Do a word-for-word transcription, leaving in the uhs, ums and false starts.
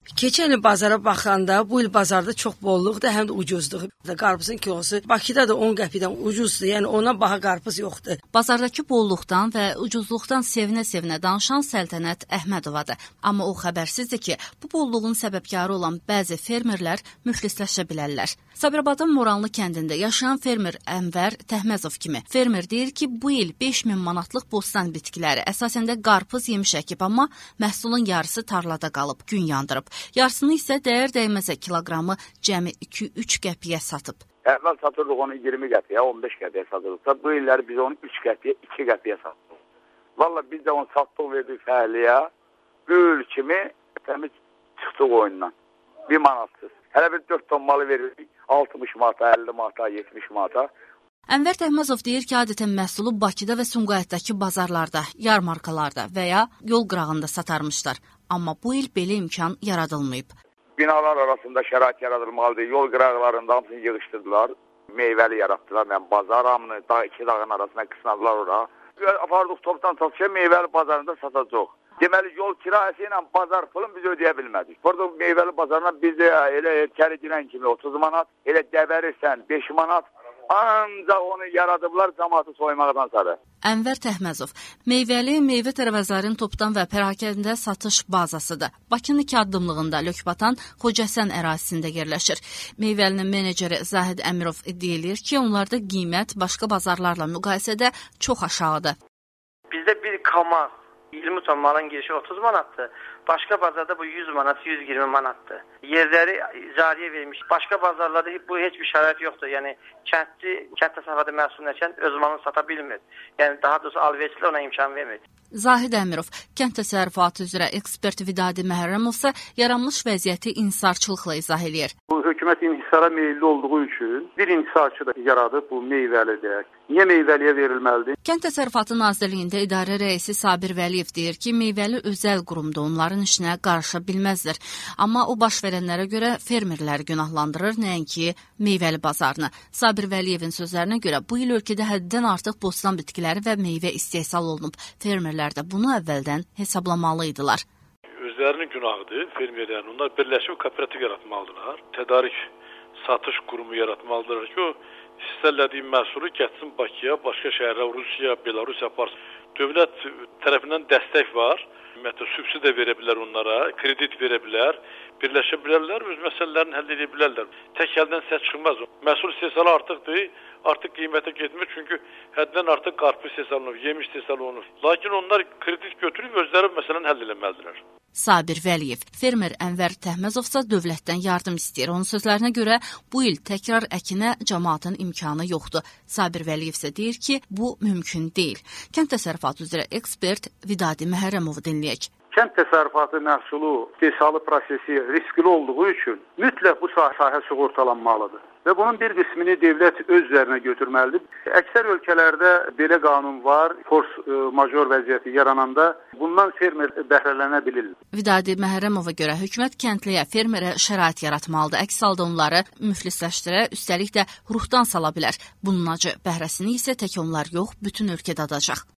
Keçən il bazara baxanda bu il bazarda çox bolluqdur, həm də ucuzluq. Qarpızın kilosu Bakıda da on qəpikdən ucuzdur, yəni ona baha qarpız yoxdur. Bazardakı bolluqdan və ucuzluqdan sevinə-sevinə danışan Səltənət Əhmədovadır. Amma o xəbərsizdir ki, bu bolluğun səbəbkarı olan bəzi fermerlər müflisləşə bilərlər. Sabirabadın Moranlı kəndində yaşayan fermer Ənvər Təhməzov kimi fermer deyir ki, bu il beş min manatlıq bostan bitkiləri əsasında qarpız yemiş əkib, amma məhsulun yarısı tarlada qalıb, gün yandırıb. Yarısını isə dəyər dəyməzə kiloqramı cəmi iki üç qəpiyə satıb. Əvvəl satırdıq onu iyirmi qəpiyə, on beş qəpiyə satırdıq. Bu illəri biz onu üç qəpiyə, iki qəpiyə satdıq. Valla biz də onu satdıq, verdik fəhliyə. Gül kimi təmiz çıxdıq oyundan. Bir manatsız. Hələ bir dörd ton malı verirdik. altmış manata, əlli manata, yetmiş manata. Ənvər Təhməzov deyir ki, adətən məhsulu Bakıda və Sumqayıtdakı bazarlarda, yarmarkalarda və ya yol qırağında satarmışlar. Amma bu il belə imkan yaradılmayıb. Binalar arasında şərait yaradılmalıdır. Yol qırağlarında hamısını yığışdırdılar. Meyvəli yaratdılar. Yəni bazar hamını dağ, iki dağın arasına qısnadılar ora. Apardıq topdan satışa meyvəli bazarında satacaq. Deməli yol kirayəsi ilə bazar pulunu biz ödəyə bilmədik. Burada meyvəli bazarına bizdə elə erkəli girən kimi otuz manat, elə dəbərirsən beş manat. Ancaq onu yaradıblar cəmaatı soymaqdan sonra. Ənvər Təhməzov meyvəli meyvə tərəvəzlərin topdan və pərakəndə satış bazasıdır. Bakının iki addımlığında Lökbatan Xocəsən ərazisində yerləşir. Meyvəlinin meneceri Zahid Əmirov deyilir ki, onlarda qiymət başqa bazarlarla müqayisədə çox aşağıdır. Bizdə bir kama iyirmi ton malın girişi otuz manatdır. Başqa bazarda bu yüz manat, yüz iyirmi manatdır. Yerləri icariyə vermiş. Başqa bazarlarda bu heç bir şərait yoxdur. Yəni kəndli, kənd təsərrüfatı məhsulunu əkən öz malını sata bilmir. Yəni daha doğrusu alverçilər ona imkan vermir. Zahid Əmirov, kənd təsərrüfatı üzrə ekspert Vidadi Məhərrəmov isə yaranmış vəziyyəti inhisarçılıqla izah edir. Bu hökumət inhisara meyilli olduğu üçün bir inhisarçı da yaradıb bu meyvəlidir. Niyə meyvəliyə verilməlidir? Kənd Təsərrüfatı Nazirliyində idarə rəisi Sabir Vəliyev deyir ki, meyvəli özəl qurumda onların işinə qarışa bilməzlər. Amma o baş verənlərə görə fermerləri günahlandırır, nəinki meyvəli bazarını. Sabir Vəliyevin sözlərinə görə bu il ölkədə həddən artıq bostan bitkiləri və meyvə istehsal olunub. Fermerlər də bunu əvvəldən hesablamalıydılar. Özlərinin günahıdır fermerlərin. Onlar birləşib kooperativ yaratmalıdırlar. Tədarik satış qurumu yaratmalıdırlar ki, o istərlədiyi məhsulu getsin Bakıya, başqa şəhərə, Rusiya, Belarus yaparsın. Dövlət tərəfindən dəstək var. Ümumiyyətlə, subsidiya verə bilər onlara, kredit verə bilər, birləşə bilərlər, öz məsələlərini həll edə bilərlər. Tək əldən səs çıxmaz. Məhsul istehsalı artıqdır, artıq qiymətə getmir, çünki həddən artıq qarpız istehsal olunur, yem istehsal olunur. Lakin onlar kredit götürüb özləri məsələni həll eləməlidirlər. Sabir Vəliyev, fermer Ənvər Təhməzovsa dövlətdən yardım istəyir. Onun sözlərinə görə bu il təkrar əkinə cəmaatın imkanı yoxdur. Sabir Vəliyev isə deyir ki, bu mümkün deyil. Kənd təsərrüfatı üzrə ekspert Vidadi Məhərrəmovu dinləyək. Kənd təsərrüfatı məhsulu istehsalı prosesi riskli olduğu üçün mütləq bu sahə sığortalanmalıdır. Və bunun bir qismini dövlət öz üzərinə götürməlidir. Əksər ölkələrdə belə qanun var, force major vəziyyəti yarananda bundan fermer bəhrələnə bilir. Vidadi Məhərrəmova görə hökumət kəndliyə, fermerə şərait yaratmalıdır. Əks halda onları müflisləşdirə, üstəlik də ruhdan sala bilər. Bunun acı bəhrəsini isə tək onlar yox, bütün ölkə dadacaq.